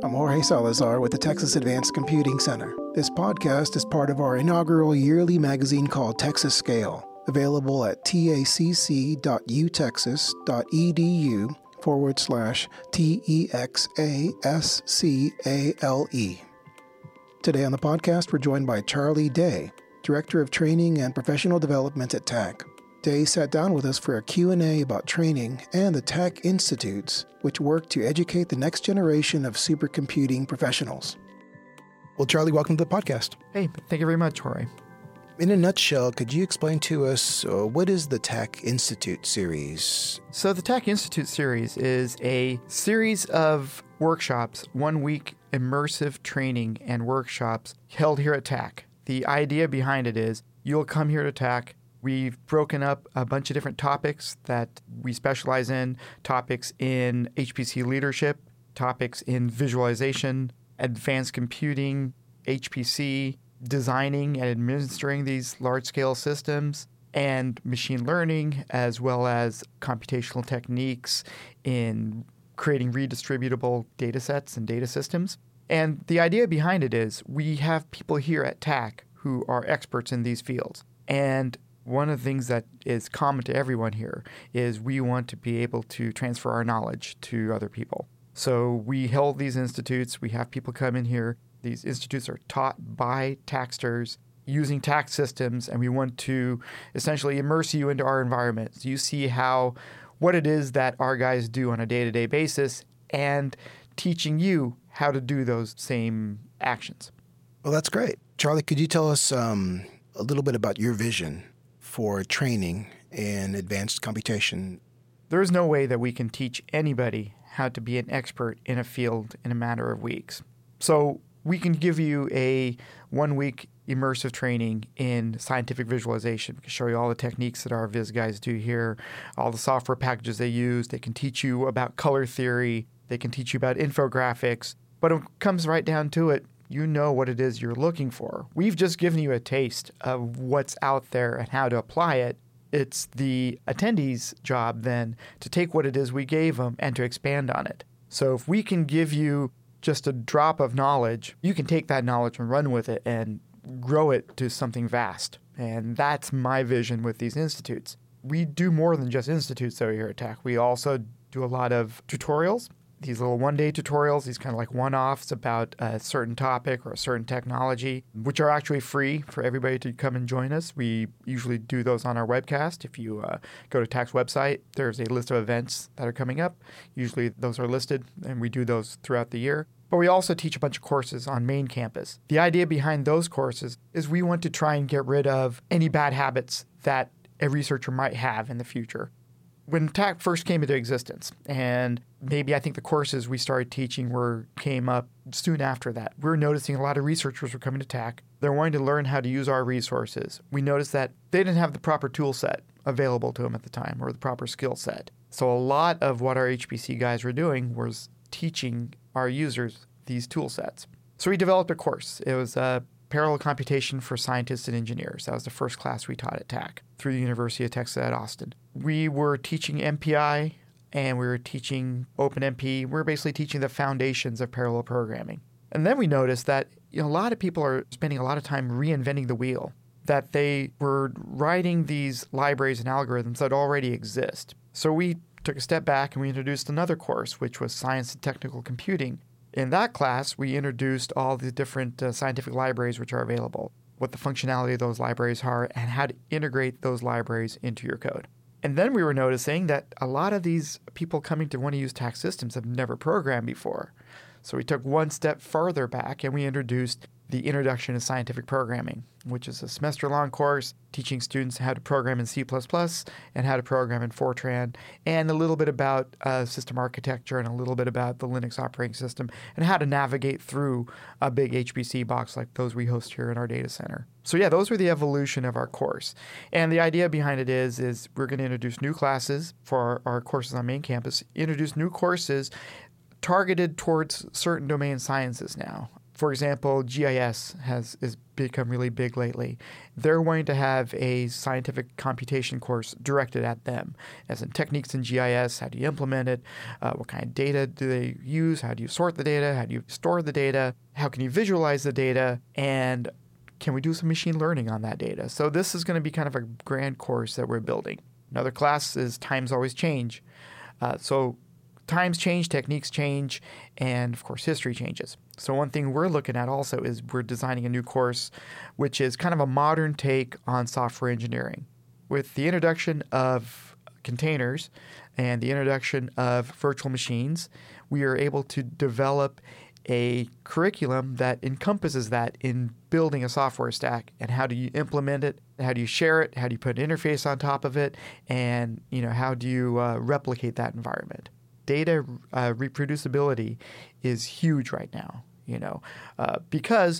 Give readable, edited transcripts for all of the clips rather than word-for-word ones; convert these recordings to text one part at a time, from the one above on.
I'm Jorge Salazar with the Texas Advanced Computing Center. This podcast is part of our inaugural yearly magazine called Texas Scale, available at tacc.utexas.edu/TEXASCALE. Today on the podcast, we're joined by Charlie Day, Director of Training and Professional Development at TAC. Day sat down with us for a Q&A about training and the TAC Institutes, which work to educate the next generation of supercomputing professionals. Well, Charlie, welcome to the podcast. Hey, thank you very much, Jorge. In a nutshell, could you explain to us what is the TAC Institute series? So the TAC Institute series is a series of workshops, 1 week immersive training and workshops held here at TAC. The idea behind it is you'll come here to TAC. We've broken up a bunch of different topics that we specialize in, topics in HPC leadership, topics in visualization, advanced computing, HPC, designing and administering these large-scale systems, and machine learning, as well as computational techniques in creating redistributable data sets and data systems. And the idea behind it is we have people here at TAC who are experts in these fields. And one of the things that is common to everyone here is we want to be able to transfer our knowledge to other people. So we held these institutes. We have people come in here. These institutes are taught by TACsters using TAC systems, and we want to essentially immerse you into our environment. So you see what it is that our guys do on a day-to-day basis and teaching you how to do those same actions. Well, that's great. Charlie, could you tell us a little bit about your vision for training in advanced computation? There is no way that we can teach anybody how to be an expert in a field in a matter of weeks. So we can give you a 1 week immersive training in scientific visualization. We can show you all the techniques that our Viz guys do here, all the software packages they use. They can teach you about color theory. They can teach you about infographics. But it comes right down to it. You know what it is you're looking for. We've just given you a taste of what's out there and how to apply it. It's the attendees' job then to take what it is we gave them and to expand on it. So if we can give you just a drop of knowledge, you can take that knowledge and run with it and grow it to something vast. And that's my vision with these institutes. We do more than just institutes though here at TAC. We also do a lot of tutorials. These little one-day tutorials, these kind of like one-offs about a certain topic or a certain technology, which are actually free for everybody to come and join us. We usually do those on our webcast. If you go to TAC's website, there's a list of events that are coming up. Usually those are listed, and we do those throughout the year. But we also teach a bunch of courses on main campus. The idea behind those courses is we want to try and get rid of any bad habits that a researcher might have in the future. When TAC first came into existence, and maybe I think the courses we started teaching came up soon after that, we're noticing a lot of researchers were coming to TAC. They're wanting to learn how to use our resources. We noticed that they didn't have the proper tool set available to them at the time or the proper skill set. So a lot of what our HPC guys were doing was teaching our users these tool sets. So we developed a course. It was Parallel Computation for Scientists and Engineers. That was the first class we taught at TAC through the University of Texas at Austin. We were teaching MPI and we were teaching OpenMP. We were basically teaching the foundations of parallel programming. And then we noticed that a lot of people are spending a lot of time reinventing the wheel, that they were writing these libraries and algorithms that already exist. So we took a step back and we introduced another course, which was Science and Technical Computing. In that class, we introduced all the different scientific libraries which are available, what the functionality of those libraries are, and how to integrate those libraries into your code. And then we were noticing that a lot of these people coming to want to use TAC systems have never programmed before. So we took one step further back and we introduced the Introduction to Scientific Programming, which is a semester-long course teaching students how to program in C++ and how to program in Fortran, and a little bit about system architecture and a little bit about the Linux operating system and how to navigate through a big HPC box like those we host here in our data center. So yeah, those were the evolution of our course. And the idea behind it is we're going to introduce new classes for our courses on main campus, introduce new courses targeted towards certain domain sciences now. For example, GIS is become really big lately. They're wanting to have a scientific computation course directed at them, as in techniques in GIS, how do you implement it, what kind of data do they use, how do you sort the data, how do you store the data, how can you visualize the data, and can we do some machine learning on that data? So this is going to be kind of a grand course that we're building. Another class is Times Always Change. So times change, techniques change, and of course history changes. So one thing we're looking at also is we're designing a new course which is kind of a modern take on software engineering. With the introduction of containers and the introduction of virtual machines, we are able to develop a curriculum that encompasses that in building a software stack. And how do you implement it? How do you share it? How do you put an interface on top of it? And how do you replicate that environment? Data reproducibility is huge right now, because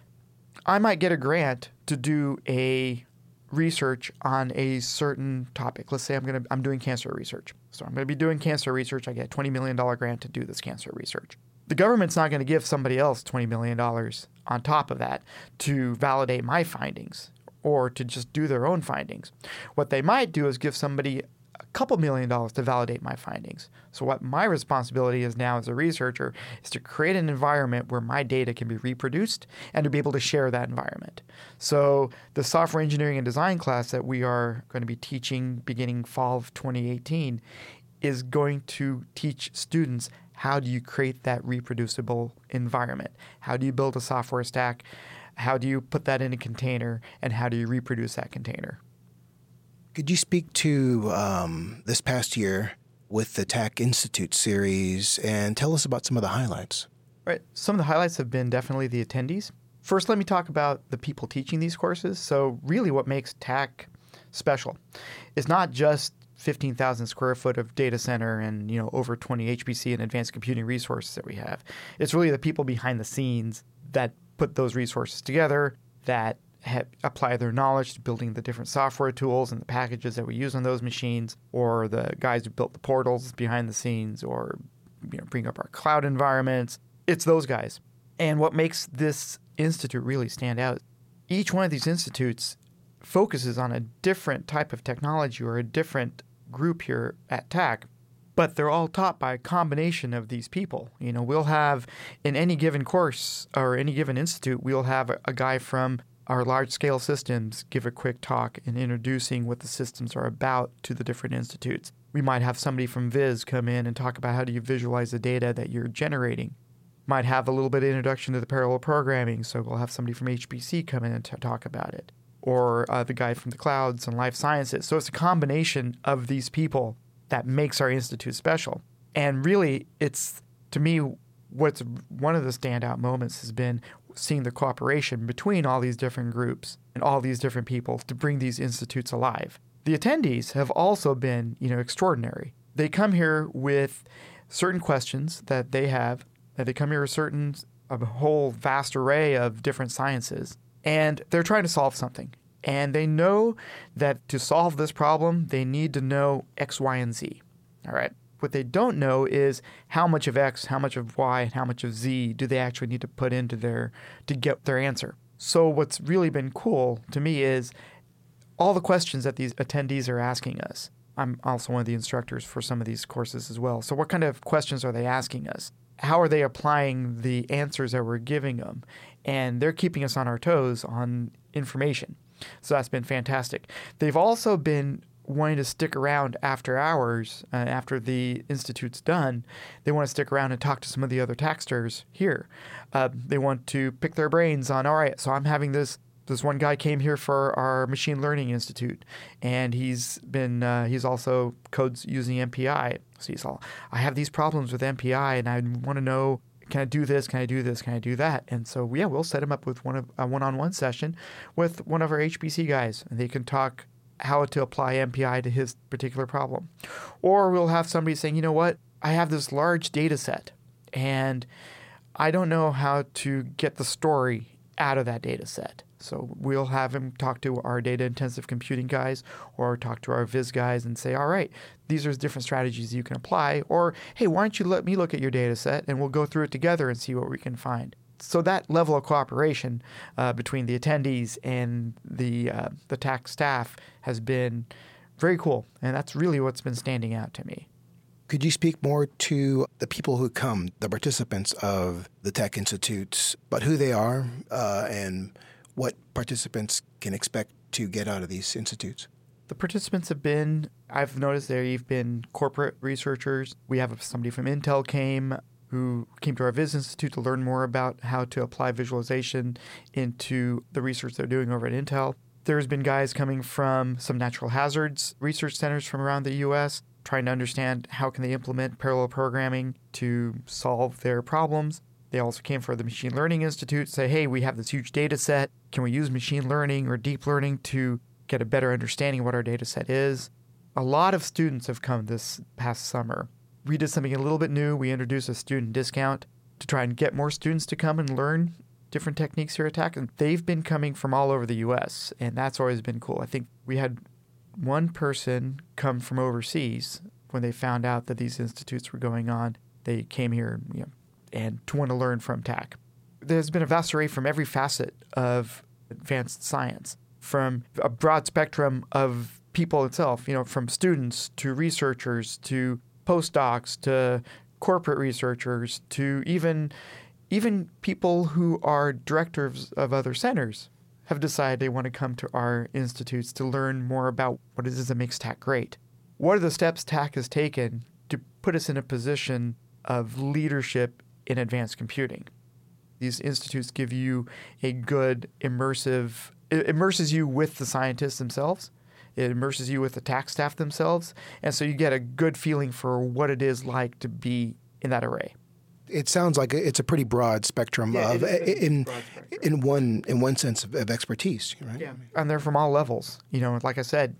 I might get a grant to do a research on a certain topic. Let's say I'm doing cancer research. So I'm going to be doing cancer research. I get a $20 million grant to do this cancer research. The government's not going to give somebody else $20 million on top of that to validate my findings or to just do their own findings. What they might do is give somebody a couple $1 million to validate my findings. So what my responsibility is now as a researcher is to create an environment where my data can be reproduced and to be able to share that environment. So the software engineering and design class that we are going to be teaching beginning fall of 2018 is going to teach students how do you create that reproducible environment? How do you build a software stack? How do you put that in a container? And how do you reproduce that container? Could you speak to this past year with the TAC Institute series and tell us about some of the highlights? Right. Some of the highlights have been definitely the attendees. First, let me talk about the people teaching these courses. So really what makes TAC special is not just 15,000 square foot of data center and over 20 HPC and advanced computing resources that we have. It's really the people behind the scenes that put those resources together, that apply their knowledge to building the different software tools and the packages that we use on those machines, or the guys who built the portals behind the scenes, or bring up our cloud environments. It's those guys. And what makes this institute really stand out, each one of these institutes focuses on a different type of technology or a different group here at TAC, but they're all taught by a combination of these people. We'll have in any given course or any given institute, we'll have a guy from our large-scale systems give a quick talk in introducing what the systems are about to the different institutes. We might have somebody from Viz come in and talk about how do you visualize the data that you're generating. Might have a little bit of introduction to the parallel programming, so we'll have somebody from HPC come in and talk about it. Or the guy from the clouds and life sciences. So it's a combination of these people that makes our institute special. And really, it's, to me, what's one of the standout moments has been seeing the cooperation between all these different groups and all these different people to bring these institutes alive. The attendees have also been, extraordinary. They come here with certain questions that they have, that they come here with a whole vast array of different sciences. And they're trying to solve something. And they know that to solve this problem, they need to know X, Y, and Z. All right. What they don't know is how much of X, how much of Y, and how much of Z do they actually need to put into to get their answer. So what's really been cool to me is all the questions that these attendees are asking us. I'm also one of the instructors for some of these courses as well. So what kind of questions are they asking us? How are they applying the answers that we're giving them? And they're keeping us on our toes on information. So that's been fantastic. They've also been wanting to stick around after hours, after the institute's done. They want to stick around and talk to some of the other TACsters here. They want to pick their brains on, all right, so I'm having this one guy came here for our machine learning institute, and he's also codes using MPI. So I have these problems with MPI, and I want to know, can I do this? Can I do this? Can I do that? And so, we'll set him up with a one-on-one session with one of our HPC guys, and they can talk how to apply MPI to his particular problem. Or we'll have somebody saying, you know what? I have this large data set, and I don't know how to get the story out of that data set. So we'll have him talk to our data-intensive computing guys or talk to our Viz guys and say, all right, these are different strategies you can apply. Or, hey, why don't you let me look at your data set and we'll go through it together and see what we can find. So that level of cooperation between the attendees and the TAC staff has been very cool, and that's really what's been standing out to me. Could you speak more to the people who come, the participants of the TAC Institutes, about who they are and what participants can expect to get out of these institutes? The participants have been, I've noticed they've been corporate researchers. We have somebody from Intel who came to our Viz Institute to learn more about how to apply visualization into the research they're doing over at Intel. There's been guys coming from some natural hazards research centers from around the U.S., trying to understand how can they implement parallel programming to solve their problems. They also came from the Machine Learning Institute, say, hey, we have this huge data set. Can we use machine learning or deep learning to get a better understanding of what our data set is? A lot of students have come this past summer. We did something a little bit new. We introduced a student discount to try and get more students to come and learn different techniques here at TAC. And they've been coming from all over the U.S., and that's always been cool. I think we had one person come from overseas when they found out that these institutes were going on. They came here, and to want to learn from TAC. There's been a vast array from every facet of advanced science, from a broad spectrum of people itself, from students to researchers to postdocs to corporate researchers to even people who are directors of other centers have decided they want to come to our institutes to learn more about what it is that makes TAC great. What are the steps TAC has taken to put us in a position of leadership in advanced computing? These institutes give you a good it immerses you with the scientists themselves. It immerses you with the TAC staff themselves. And so you get a good feeling for what it is like to be in that array. It sounds like it's a pretty broad spectrum in one sense of expertise, right? Yeah, and they're from all levels. Like I said,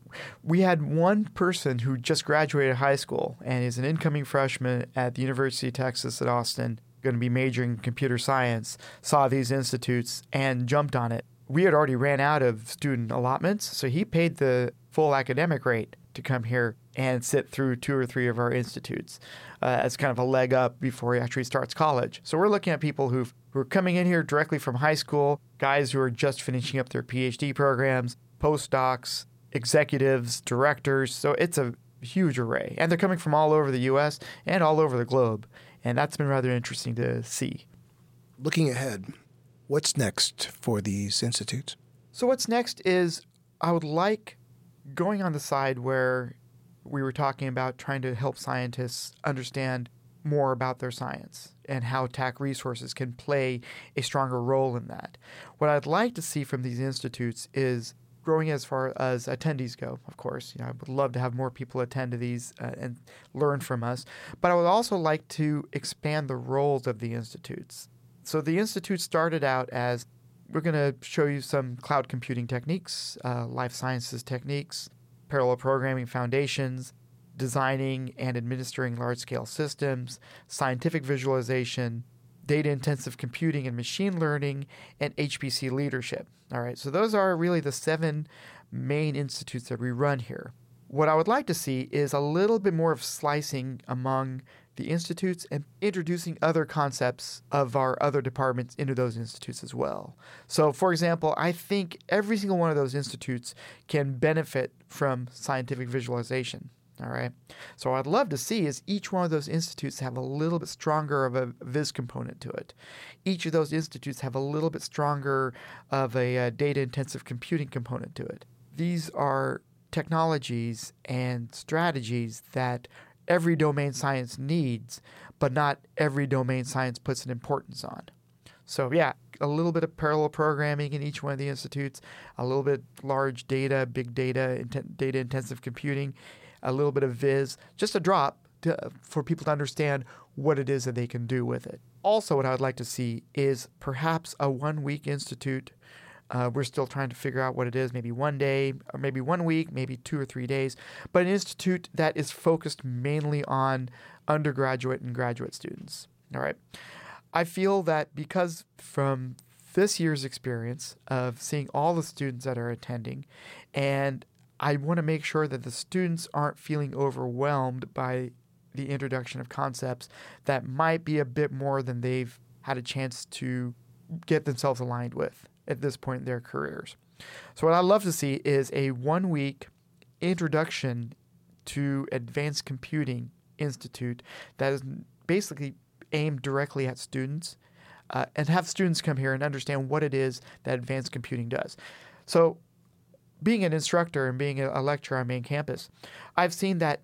we had one person who just graduated high school and is an incoming freshman at the University of Texas at Austin, going to be majoring in computer science, saw these institutes and jumped on it. We had already ran out of student allotments, so he paid the full academic rate to come here and sit through 2 or 3 of our institutes as kind of a leg up before he actually starts college. So we're looking at people who are coming in here directly from high school, guys who are just finishing up their PhD programs, postdocs, executives, directors. So it's a huge array. And they're coming from all over the U.S. and all over the globe. And that's been rather interesting to see. Looking ahead, what's next for these institutes? So what's next is I would like going on the side where we were talking about trying to help scientists understand more about their science and how TAC resources can play a stronger role in that. What I'd like to see from these institutes is growing as far as attendees go, of course. I would love to have more people attend to these and learn from us. But I would also like to expand the roles of the institutes. So the institute started out as, we're going to show you some cloud computing techniques, life sciences techniques, parallel programming foundations, designing and administering large-scale systems, scientific visualization, data-intensive computing and machine learning, and HPC leadership. All right, so those are really the 7 main institutes that we run here. What I would like to see is a little bit more of slicing among the institutes and introducing other concepts of our other departments into those institutes as well. So, for example, I think every single one of those institutes can benefit from scientific visualization. All right. So what I'd love to see is each one of those institutes have a little bit stronger of a Viz component to it. Each of those institutes have a little bit stronger of a data-intensive computing component to it. These are technologies and strategies that every domain science needs, but not every domain science puts an importance on. So yeah, a little bit of parallel programming in each one of the institutes, a little bit large data, big data, data-intensive computing, a little bit of Viz, just a drop for people to understand what it is that they can do with it. Also, what I would like to see is perhaps a 1-week institute. We're still trying to figure out what it is, maybe 1 day, or maybe 1 week, maybe 2 or 3 days, but an institute that is focused mainly on undergraduate and graduate students. All right. I feel that because from this year's experience of seeing all the students that are attending, and I want to make sure that the students aren't feeling overwhelmed by the introduction of concepts that might be a bit more than they've had a chance to get themselves aligned with at this point in their careers. So what I'd love to see is a 1-week introduction to Advanced Computing Institute that is basically aimed directly at students, and have students come here and understand what it is that advanced computing does. So being an instructor and being a lecturer on main campus, I've seen that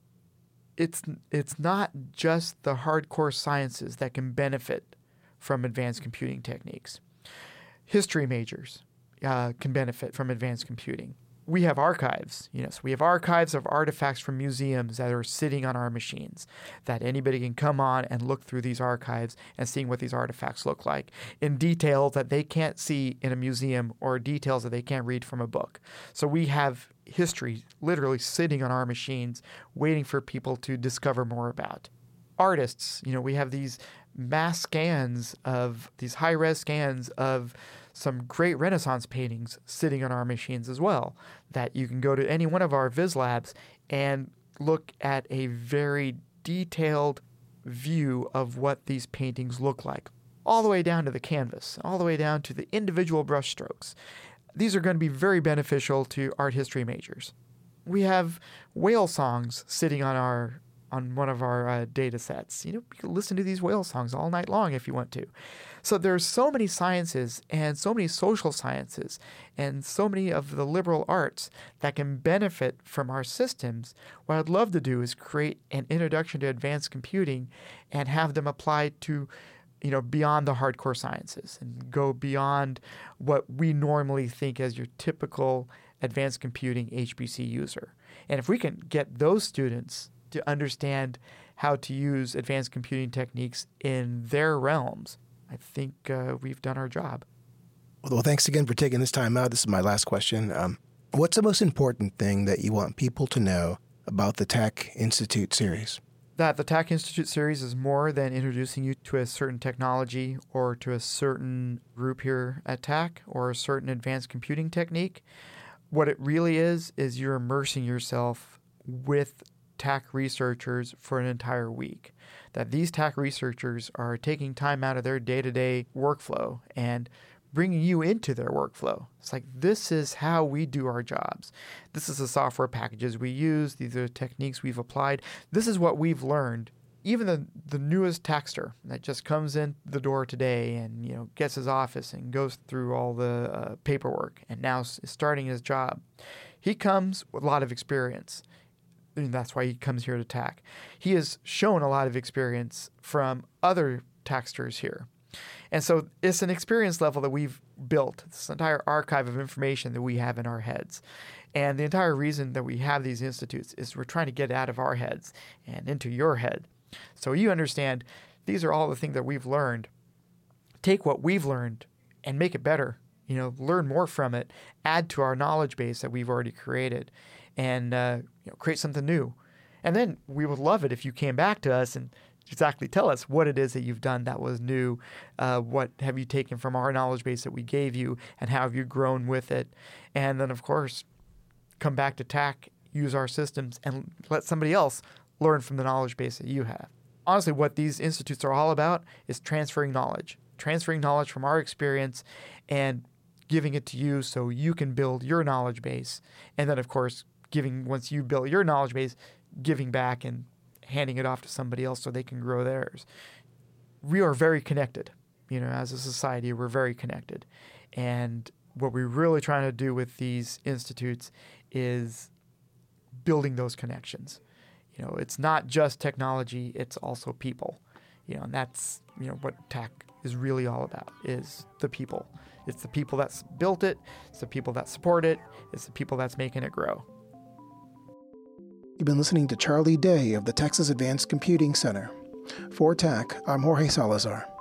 it's not just the hardcore sciences that can benefit from advanced computing techniques. History majors can benefit from advanced computing. We have archives, so we have archives of artifacts from museums that are sitting on our machines, that anybody can come on and look through these archives and seeing what these artifacts look like in details that they can't see in a museum or details that they can't read from a book. So we have history literally sitting on our machines waiting for people to discover more about. Artists, we have these mass scans of these high-res scans of some great Renaissance paintings sitting on our machines as well, that you can go to any one of our Viz Labs and look at a very detailed view of what these paintings look like, all the way down to the canvas, all the way down to the individual brush strokes. These are going to be very beneficial to art history majors. We have whale songs sitting on one of our data sets. You can listen to these whale songs all night long if you want to. So there's so many sciences and so many social sciences and so many of the liberal arts that can benefit from our systems. What I'd love to do is create an introduction to advanced computing and have them applied to beyond the hardcore sciences and go beyond what we normally think as your typical advanced computing HPC user. And if we can get those students to understand how to use advanced computing techniques in their realms, I think we've done our job. Well, thanks again for taking this time out. This is my last question. What's the most important thing that you want people to know about the TAC Institute series? That the TAC Institute series is more than introducing you to a certain technology or to a certain group here at TAC or a certain advanced computing technique. What it really is you're immersing yourself with TAC researchers for an entire week. That these TAC researchers are taking time out of their day-to-day workflow and bringing you into their workflow. It's like, this is how we do our jobs. This is the software packages we use. These are the techniques we've applied. This is what we've learned. Even the newest taxter that just comes in the door today and gets his office and goes through all the paperwork and now is starting his job, he comes with a lot of experience. And that's why he comes here to TAC. He has shown a lot of experience from other taxsters here. And so it's an experience level that we've built, this entire archive of information that we have in our heads. And the entire reason that we have these institutes is we're trying to get out of our heads and into your head. So you understand these are all the things that we've learned. Take what we've learned and make it better. Learn more from it, add to our knowledge base that we've already created, and create something new. And then we would love it if you came back to us and exactly tell us what it is that you've done that was new. What have you taken from our knowledge base that we gave you, and how have you grown with it? And then, of course, come back to TAC, use our systems, and let somebody else learn from the knowledge base that you have. Honestly, what these institutes are all about is transferring knowledge from our experience and giving it to you so you can build your knowledge base. And then, of course, once you build your knowledge base, giving back and handing it off to somebody else so they can grow theirs. We are very connected. As a society, we're very connected. And what we're really trying to do with these institutes is building those connections. It's not just technology, it's also people. And that's, what TAC is really all about, is the people. It's the people that's built it, it's the people that support it, it's the people that's making it grow. You've been listening to Charlie Day of the Texas Advanced Computing Center. For TAC, I'm Jorge Salazar.